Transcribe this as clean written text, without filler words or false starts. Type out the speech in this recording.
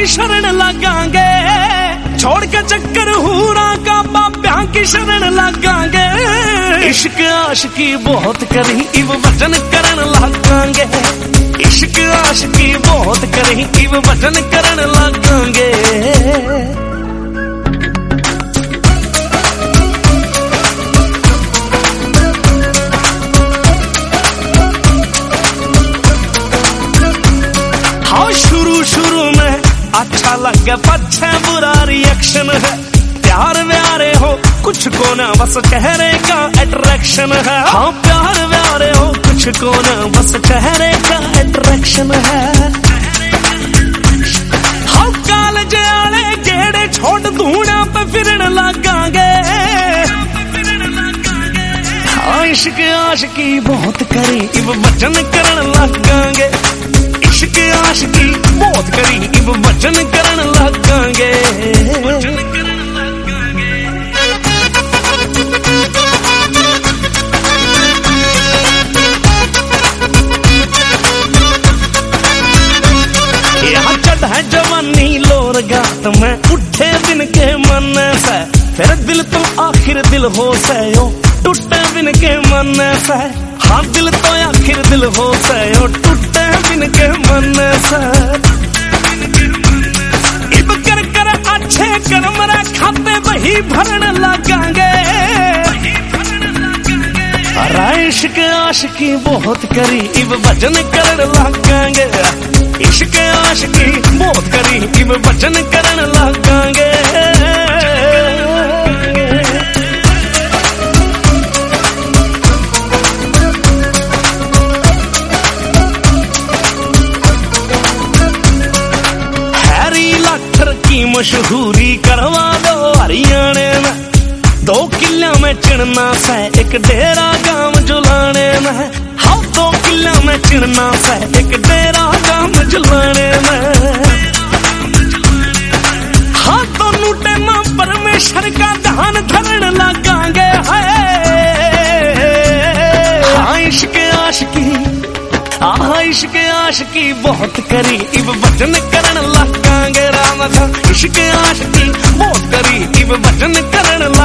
की शरण लगांगे, छोड़ के चक्कर हूरा का बाब्या की शरण लगांगे। इश्क आशिकी बहुत करी इव वचन करन लगांगे, इश्क आशिकी बहुत करी इव वचन करन लगांगे। शुरू में अच्छा लगे पछे बुरा रिएक्शन है, प्यार व्यारे हो कुछ को ना बस चेहरे का अट्रैक्शन है। हाँ प्यार व्यारे हो कुछ को ना बस चेहरे का अट्रैक्शन है। हाँ कॉलेज आले गेड़े छोड़ धूना पे फिरन लगांगे। हाँ इश्क आशिकी बहुत करी इव वचन करन लगांगे, इश्क आशिकी बहुत करी इव वचन करन लगांगे। यहाँ चढ़ है जवानी लोर गात में उठे बिन के मन से, फिर दिल तो आखिर दिल हो सयो टूटे बिन के मन से। हाँ दिल तो आखिर दिल हो सयो टूटे बिन के मन से। इब कर कर अच्छे कर्म रे खाते वही भरन लगांगे। इश्क आशिकी बहुत करी इब वचन करन लगांगे, इश्क आशिकी बहुत करी इब वचन करन लगांगे। मशहूरी करवा दो हरियाणे में, 2 किल्ला में चिड़ना से एक डेरा गांव जुलाने में। हाँ 2 किल्ला में चिड़ना से एक डेरा गांव जुलाने में। हाँ दोनों टेमा परमेश्वर का ध्यान धरन लगांगे। हाँ इश्क आशिकी, हाँ इश्क आशिकी बहुत करी इब वचन करन लगांगे। राम था इश्क आशिकी बहुत करी इब वचन करन